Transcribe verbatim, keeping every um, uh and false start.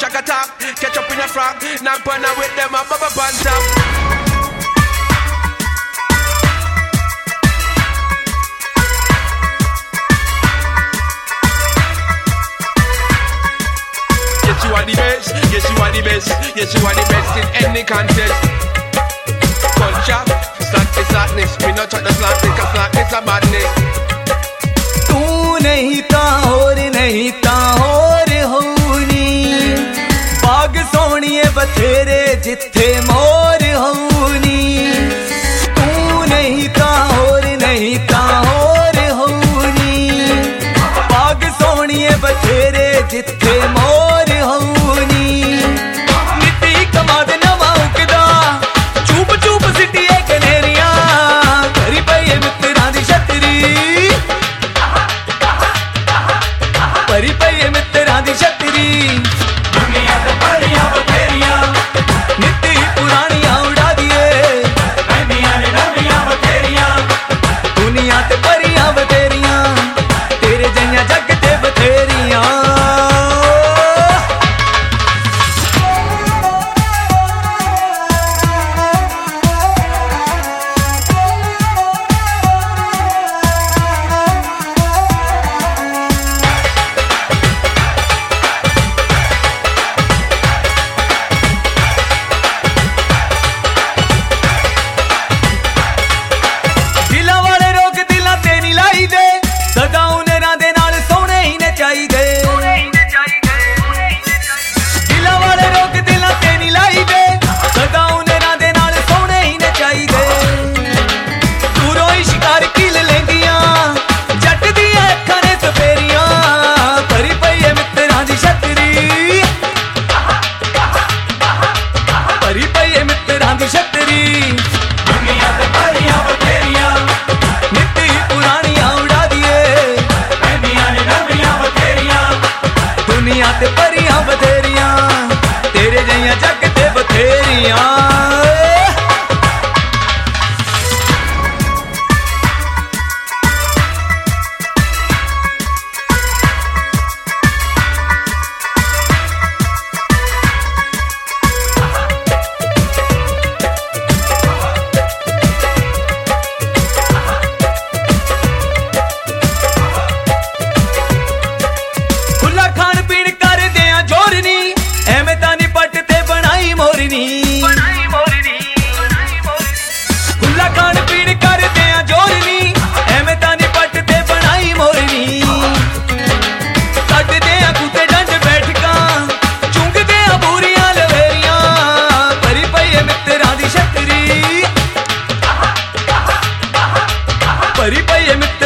track attack. Catch up in a frog, knock partner with them a bubble on top. Yes, you are the best. Yes, you are the best. Yes, you are the best in any contest. Culture, slant is slackness. We not talk the slackness, cause slackness a madness. तू नहीं ता और नहीं ता और होनी बाग सोनिए बथेरे जिथे मोर होनी तू नहीं ता और नहीं ता और होनी बाग सोनिए बथेरे जिथे मोर होनी नित्ती कमाद नवा उगदा चुप चुप सिटिए कनेरिया करी पई मित्रां दी छतरी परी पई मित्रां दी छतरी दुनिया ते परियां बथेरियां नित्ती पुरानियां उड़ा दिए नवियां ने नवियां बथेरियां दुनिया ते परियां बथेरियां तेरे जइयां जग ते बथेरियां दुनिया ते परियां बथेरियां तेरे जइयां जग ते बथेरियां खुला खान पीन कर दिया जोरनी एवें तानी पट ते बनाई मोरनी कट दिया कुत्ते डंड बैठका चुंग दिया बूरियां लवेरियां परी पई मित्रां दी छतरी परी पई